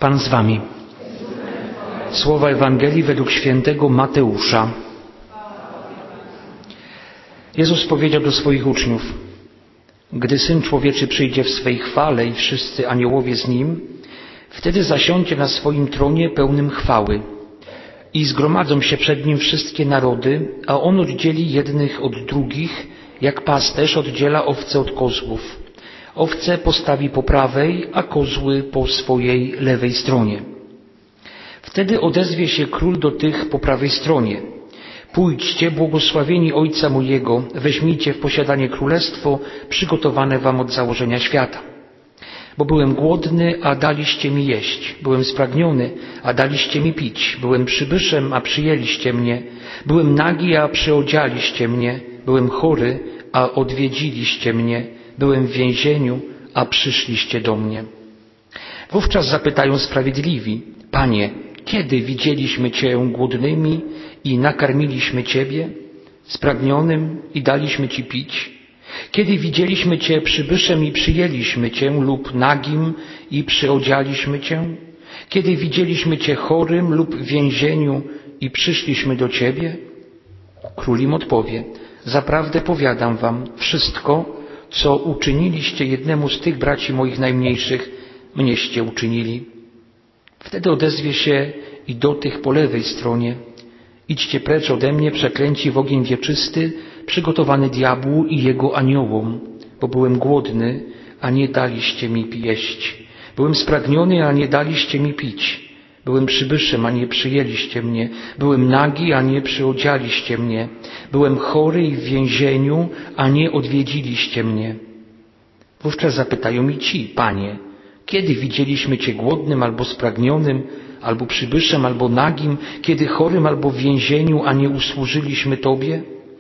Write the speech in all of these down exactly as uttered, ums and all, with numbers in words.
Pan z wami. Słowa Ewangelii według świętego Mateusza. Jezus powiedział do swoich uczniów: gdy Syn Człowieczy przyjdzie w swej chwale i wszyscy aniołowie z Nim, wtedy zasiądzie na swoim tronie pełnym chwały i zgromadzą się przed Nim wszystkie narody, a On oddzieli jednych od drugich, jak pasterz oddziela owce od kozłów. Owce postawi po prawej, a kozły po swojej lewej stronie. Wtedy odezwie się król do tych po prawej stronie: pójdźcie, błogosławieni Ojca mojego, weźmijcie w posiadanie królestwo przygotowane wam od założenia świata. Bo byłem głodny, a daliście mi jeść. Byłem spragniony, a daliście mi pić. Byłem przybyszem, a przyjęliście mnie. Byłem nagi, a przyodzialiście mnie. Byłem chory, a odwiedziliście mnie. Byłem w więzieniu, a przyszliście do mnie. Wówczas zapytają sprawiedliwi: Panie, kiedy widzieliśmy Cię głodnymi i nakarmiliśmy Ciebie, spragnionym i daliśmy Ci pić? Kiedy widzieliśmy Cię przybyszem i przyjęliśmy Cię, lub nagim i przyodzialiśmy Cię? Kiedy widzieliśmy Cię chorym lub w więzieniu i przyszliśmy do Ciebie? Król im odpowie: zaprawdę powiadam wam, wszystko, co uczyniliście jednemu z tych braci moich najmniejszych, mnieście uczynili. Wtedy odezwie się i do tych po lewej stronie: idźcie precz ode mnie, przeklęci, w ogień wieczysty, przygotowany diabłu i jego aniołom, bo byłem głodny, a nie daliście mi jeść. Byłem spragniony, a nie daliście mi pić. Byłem przybyszem, a nie przyjęliście mnie. Byłem nagi, a nie przyodzialiście mnie. Byłem chory i w więzieniu, a nie odwiedziliście mnie. Wówczas zapytają mi ci: Panie, kiedy widzieliśmy Cię głodnym albo spragnionym, albo przybyszem, albo nagim, kiedy chorym albo w więzieniu, a nie usłużyliśmy Tobie?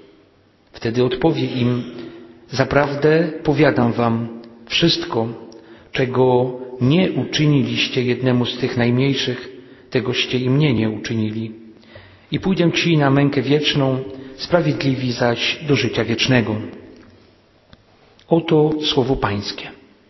Wtedy odpowie im: zaprawdę powiadam wam, wszystko, czego nie uczyniliście jednemu z tych najmniejszych, tegoście i mnie nie uczynili. I pójdę ci na mękę wieczną, sprawiedliwi zaś do życia wiecznego. Oto słowo Pańskie.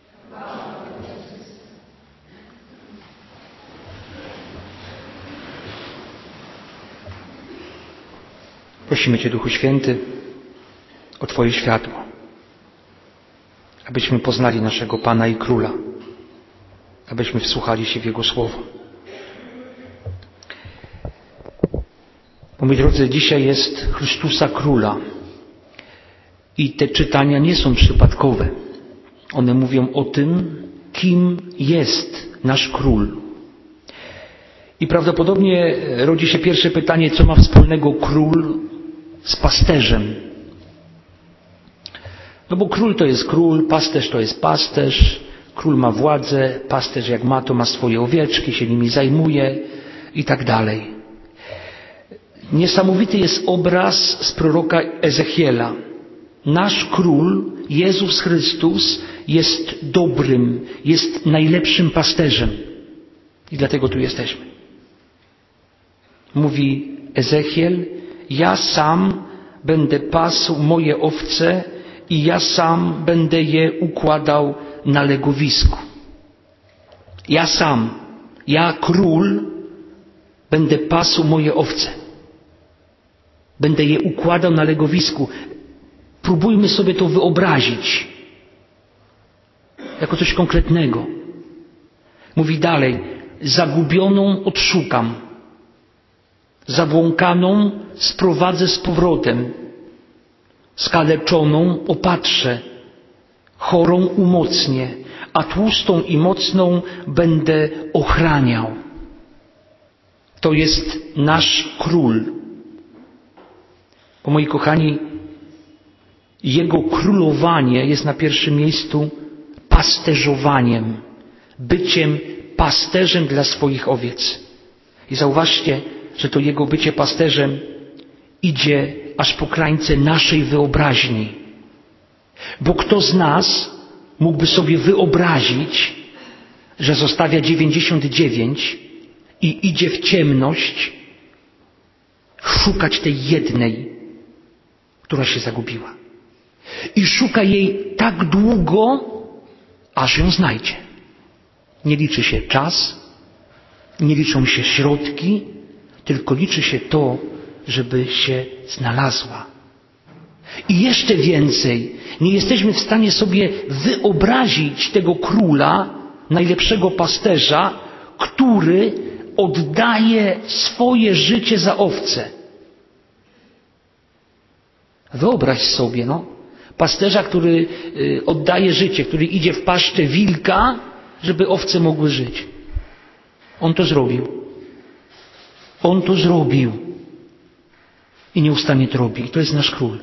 Prosimy Cię, Duchu Święty, o Twoje światło, abyśmy poznali naszego Pana i Króla, abyśmy wsłuchali się w Jego Słowo. Bo, moi drodzy, dzisiaj jest Chrystusa Króla i te czytania nie są przypadkowe. One mówią o tym, kim jest nasz Król. I prawdopodobnie rodzi się pierwsze pytanie: co ma wspólnego król z pasterzem? No bo król to jest król, pasterz to jest pasterz, król ma władzę, pasterz jak ma, to ma swoje owieczki, się nimi zajmuje i tak dalej. Niesamowity jest obraz z proroka Ezechiela. Nasz król, Jezus Chrystus, jest dobrym, jest najlepszym pasterzem. I dlatego tu jesteśmy. Mówi Ezechiel: ja sam będę pasł moje owce i ja sam będę je układał na legowisku. Ja sam, ja król, będę pasł moje owce. Będę je układał na legowisku. Próbujmy sobie to wyobrazić jako coś konkretnego. Mówi dalej: zagubioną odszukam, zabłąkaną sprowadzę z powrotem, skaleczoną opatrzę, chorą umocnię, a tłustą i mocną będę ochraniał. To jest nasz król. Bo, moi kochani, Jego królowanie jest na pierwszym miejscu pasterzowaniem, byciem pasterzem dla swoich owiec. I zauważcie, że to Jego bycie pasterzem idzie aż po krańce naszej wyobraźni. Bo kto z nas mógłby sobie wyobrazić, że zostawia dziewięćdziesiąt dziewięć i idzie w ciemność szukać tej jednej, która się zagubiła. I szuka jej tak długo, aż ją znajdzie. Nie liczy się czas, Nie liczą się środki, tylko liczy się to, żeby się znalazła. I jeszcze więcej, nie jesteśmy w stanie sobie wyobrazić tego króla, najlepszego pasterza, który oddaje swoje życie za owce. Wyobraź sobie, no, pasterza, który y, oddaje życie, który idzie w paszczę wilka, żeby owce mogły żyć. On to zrobił. On to zrobił. I nieustannie to robi. I to jest nasz król.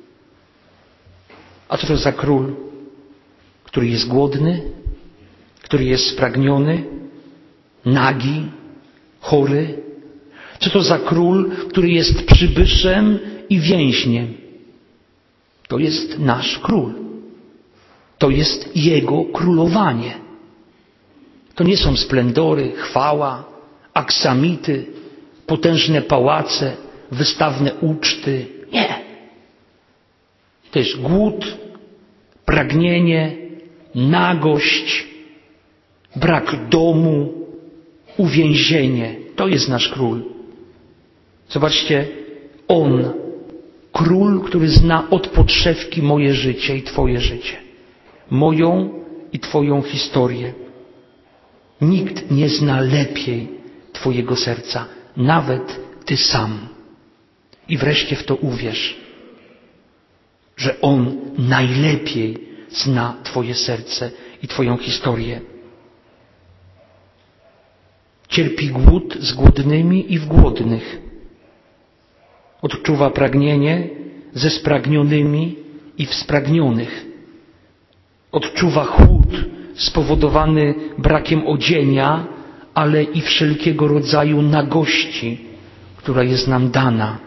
A co to za król, który jest głodny, który jest spragniony, nagi, chory? Co to za król, który jest przybyszem i więźniem? To jest nasz król. To jest Jego królowanie. To nie są splendory, chwała, aksamity, potężne pałace, wystawne uczty. Nie. To jest głód, pragnienie, nagość, brak domu, uwięzienie. To jest nasz król. Zobaczcie, On, król, który zna od podszewki moje życie i Twoje życie. Moją i Twoją historię. Nikt nie zna lepiej Twojego serca, nawet Ty sam. I wreszcie w to uwierz, że On najlepiej zna Twoje serce i Twoją historię. Cierpi głód z głodnymi i w głodnych. Odczuwa pragnienie ze spragnionymi i w spragnionych. Odczuwa chłód spowodowany brakiem odzienia, ale i wszelkiego rodzaju nagości, która jest nam dana.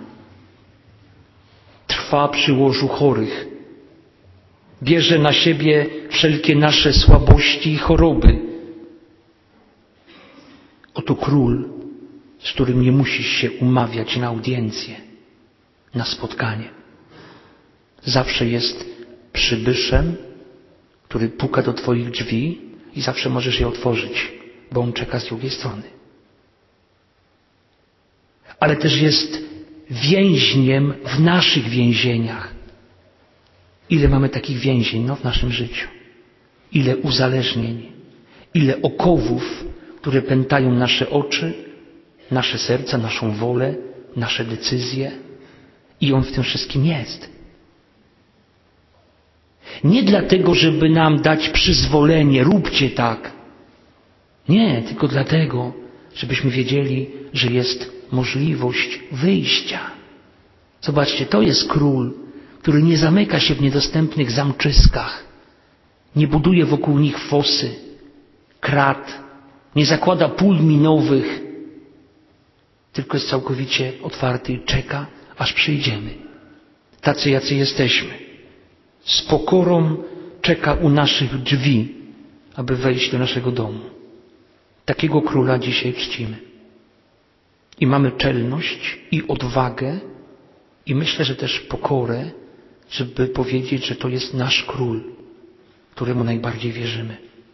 Trwa przy łożu chorych. Bierze na siebie wszelkie nasze słabości i choroby. Oto król, z którym nie musisz się umawiać na audiencję, na spotkanie. Zawsze jest przybyszem, który puka do Twoich drzwi i zawsze możesz je otworzyć, bo On czeka z drugiej strony. Ale też jest więźniem w naszych więzieniach. Ile mamy takich więzień no, w naszym życiu? Ile uzależnień? Ile okowów, które pętają nasze oczy, nasze serca, naszą wolę, nasze decyzje? I On w tym wszystkim jest. Nie dlatego, żeby nam dać przyzwolenie, róbcie tak. Nie, tylko dlatego, żebyśmy wiedzieli, że jest możliwość wyjścia. Zobaczcie, to jest król, który nie zamyka się w niedostępnych zamczyskach, nie buduje wokół nich fosy, krat, nie zakłada pól minowych, tylko jest całkowicie otwarty i czeka, aż przyjdziemy. Tacy, jacy jesteśmy. Z pokorą czeka u naszych drzwi, aby wejść do naszego domu. Takiego króla dzisiaj czcimy. I mamy czelność i odwagę i myślę, że też pokorę, żeby powiedzieć, że to jest nasz król, któremu najbardziej wierzymy.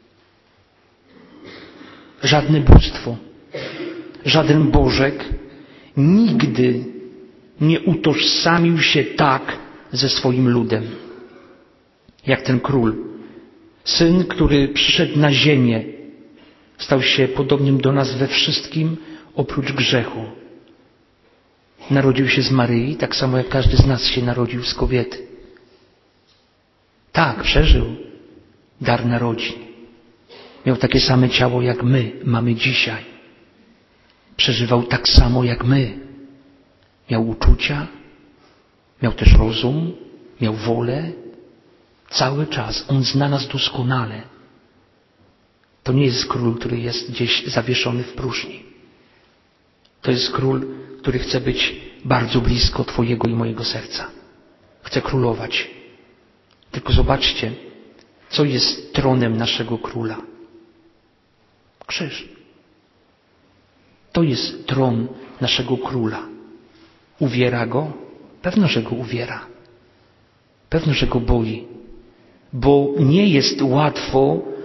Żadne bóstwo, żaden bożek nigdy nie utożsamił się tak ze swoim ludem, jak ten król. Syn, który przyszedł na ziemię, stał się podobnym do nas we wszystkim, oprócz grzechu. Narodził się z Maryi, tak samo jak każdy z nas się narodził z kobiety. Tak, przeżył dar narodzin. Miał takie same ciało, jak my mamy dzisiaj. Przeżywał tak samo, jak my. Miał uczucia, miał też rozum, miał wolę. Cały czas On zna nas doskonale. To nie jest król, który jest gdzieś zawieszony w próżni. To jest król, który chce być bardzo blisko Twojego i mojego serca. Chce królować. Tylko zobaczcie, co jest tronem naszego króla. Krzyż. To jest tron naszego króla. Uwiera go? Pewno, że go uwiera. Pewno, że go boi. Bo nie jest łatwo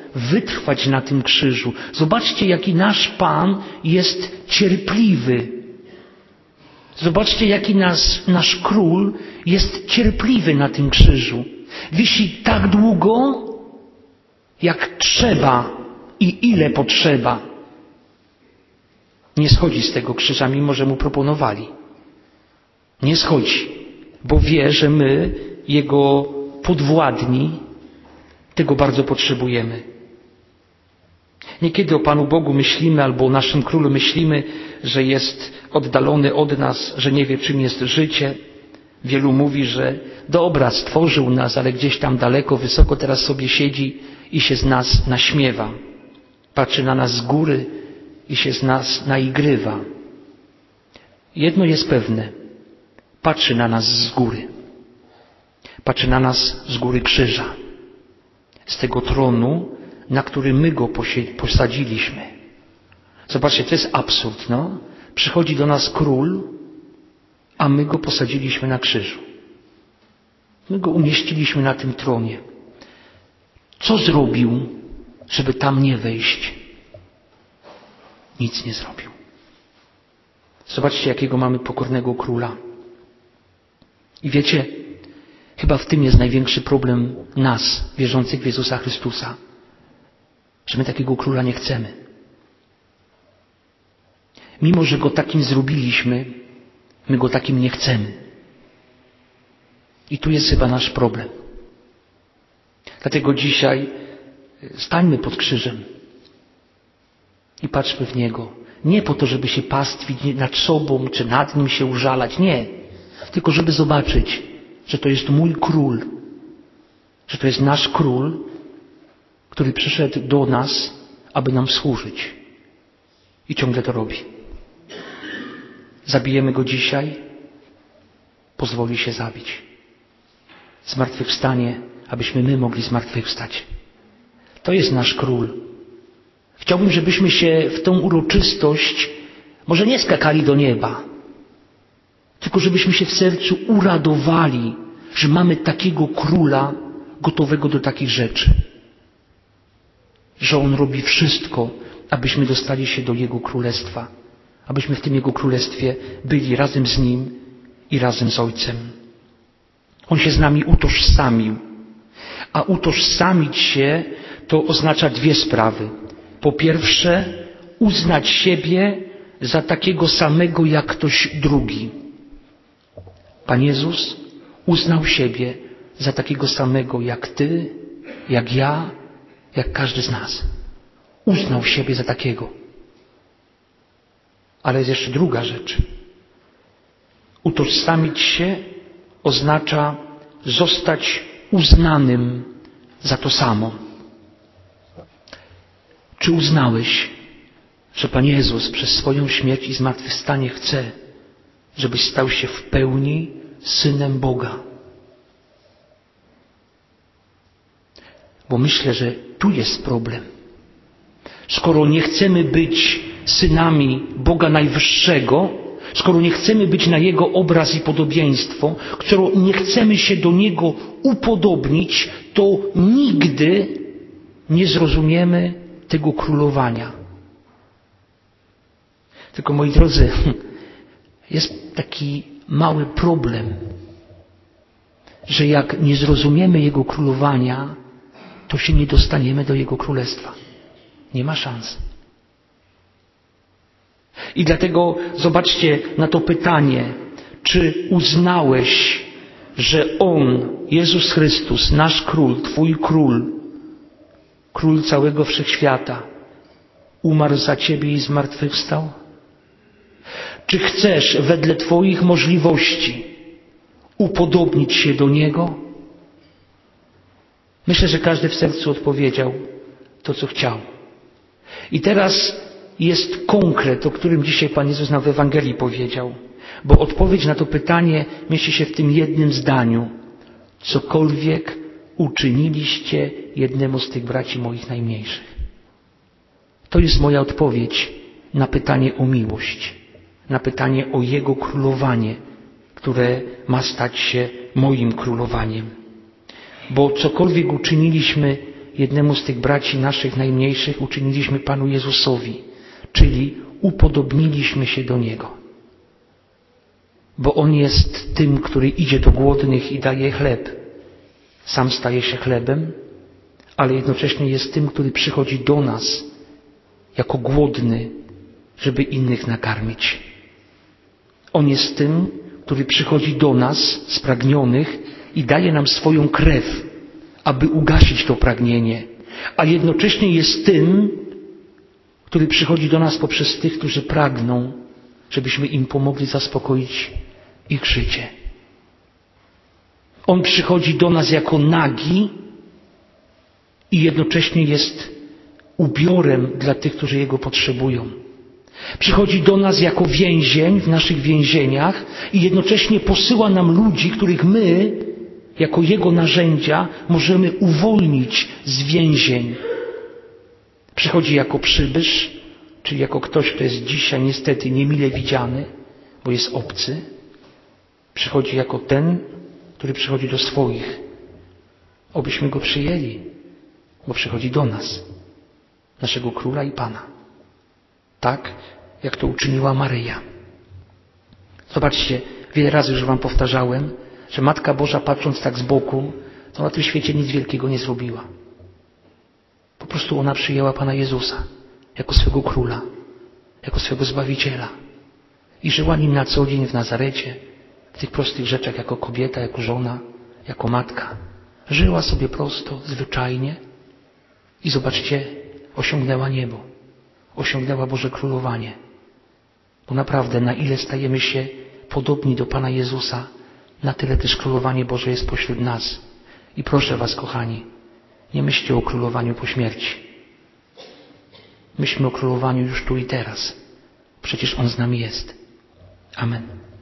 wytrwać na tym krzyżu. Zobaczcie, jaki nasz Pan jest cierpliwy. Zobaczcie, jaki nas, nasz Król jest cierpliwy na tym krzyżu. Wisi tak długo, jak trzeba i ile potrzeba. Nie schodzi z tego krzyża, mimo że mu proponowali. Nie schodzi, bo wie, że my, Jego podwładni, tego bardzo potrzebujemy. Niekiedy o Panu Bogu myślimy, albo o naszym Królu myślimy, że jest oddalony od nas, że nie wie, czym jest życie. Wielu mówi, że dobra, stworzył nas, ale gdzieś tam daleko, wysoko teraz sobie siedzi i się z nas naśmiewa. Patrzy na nas z góry i się z nas naigrywa. Jedno jest pewne. Patrzy na nas z góry. Patrzy na nas z góry krzyża. Z tego tronu, na który my go posadziliśmy. Zobaczcie, to jest absurd, no. Przychodzi do nas król, a my go posadziliśmy na krzyżu. My go umieściliśmy na tym tronie. Co zrobił, żeby tam nie wejść? Nic nie zrobił. Zobaczcie, jakiego mamy pokornego króla. I wiecie, chyba w tym jest największy problem nas, wierzących w Jezusa Chrystusa, że my takiego króla nie chcemy. Mimo że go takim zrobiliśmy, my go takim nie chcemy. I tu jest chyba nasz problem. Dlatego dzisiaj stańmy pod krzyżem i patrzmy w Niego. Nie po to, żeby się pastwić nad sobą, czy nad Nim się użalać. Nie. Tylko żeby zobaczyć, że to jest mój król. Że to jest nasz król, który przyszedł do nas, aby nam służyć. I ciągle to robi. Zabijemy go dzisiaj, pozwoli się zabić. Zmartwychwstanie, abyśmy my mogli zmartwychwstać. To jest nasz król. Chciałbym, żebyśmy się w tą uroczystość może nie skakali do nieba, tylko żebyśmy się w sercu uradowali, że mamy takiego króla gotowego do takich rzeczy. Że on robi wszystko, abyśmy dostali się do Jego królestwa. Abyśmy w tym Jego królestwie byli razem z Nim i razem z Ojcem. On się z nami utożsamił. A utożsamić się to oznacza dwie sprawy. Po pierwsze, uznać siebie za takiego samego jak ktoś drugi. Pan Jezus uznał siebie za takiego samego jak ty, jak ja, jak każdy z nas. Uznał siebie za takiego. Ale jest jeszcze druga rzecz. Utożsamić się oznacza zostać uznanym za to samo. Czy uznałeś, że Pan Jezus przez swoją śmierć i zmartwychwstanie chce, żebyś stał się w pełni Synem Boga? Bo myślę, że tu jest problem. Skoro nie chcemy być synami Boga Najwyższego, skoro nie chcemy być na Jego obraz i podobieństwo, skoro nie chcemy się do Niego upodobnić, to nigdy nie zrozumiemy tego królowania. Tylko, moi drodzy, jest taki mały problem, że jak nie zrozumiemy Jego królowania, to się nie dostaniemy do Jego królestwa. Nie ma szans. I dlatego zobaczcie na to pytanie, czy uznałeś, że On, Jezus Chrystus, nasz Król, Twój Król, Król całego Wszechświata, umarł za Ciebie i zmartwychwstał? Czy chcesz wedle Twoich możliwości upodobnić się do Niego? Myślę, że każdy w sercu odpowiedział to, co chciał. I teraz jest konkret, o którym dzisiaj Pan Jezus nam w Ewangelii powiedział. Bo odpowiedź na to pytanie mieści się w tym jednym zdaniu. Cokolwiek uczyniliście jednemu z tych braci moich najmniejszych. To jest moja odpowiedź na pytanie o miłość. Na pytanie o Jego królowanie, które ma stać się moim królowaniem. Bo cokolwiek uczyniliśmy jednemu z tych braci naszych najmniejszych uczyniliśmy Panu Jezusowi, czyli upodobniliśmy się do Niego. Bo On jest tym, który idzie do głodnych i daje chleb. Sam staje się chlebem, ale jednocześnie jest tym, który przychodzi do nas jako głodny, żeby innych nakarmić. On jest tym, który przychodzi do nas spragnionych i daje nam swoją krew, aby ugasić to pragnienie, a jednocześnie jest tym, który przychodzi do nas poprzez tych, którzy pragną, żebyśmy im pomogli zaspokoić ich życie. On przychodzi do nas jako nagi i jednocześnie jest ubiorem dla tych, którzy Jego potrzebują. Przychodzi do nas jako więzień w naszych więzieniach i jednocześnie posyła nam ludzi, których my, jako Jego narzędzia, możemy uwolnić z więzień. Przychodzi jako przybysz, czyli jako ktoś, kto jest dzisiaj niestety niemile widziany, bo jest obcy. Przychodzi jako ten, który przychodzi do swoich. Obyśmy Go przyjęli, bo przychodzi do nas, naszego Króla i Pana. Tak, jak to uczyniła Maryja. Zobaczcie, wiele razy już Wam powtarzałem, że Matka Boża, patrząc tak z boku, to na tym świecie nic wielkiego nie zrobiła. Po prostu ona przyjęła Pana Jezusa jako swego Króla, jako swego Zbawiciela i żyła Nim na co dzień w Nazarecie, w tych prostych rzeczach, jako kobieta, jako żona, jako matka. Żyła sobie prosto, zwyczajnie i zobaczcie, osiągnęła niebo, osiągnęła Boże Królowanie. Bo naprawdę, na ile stajemy się podobni do Pana Jezusa, na tyle też Królowanie Boże jest pośród nas. I proszę Was, kochani, nie myślcie o królowaniu po śmierci. Myślmy o królowaniu już tu i teraz. Przecież On z nami jest. Amen.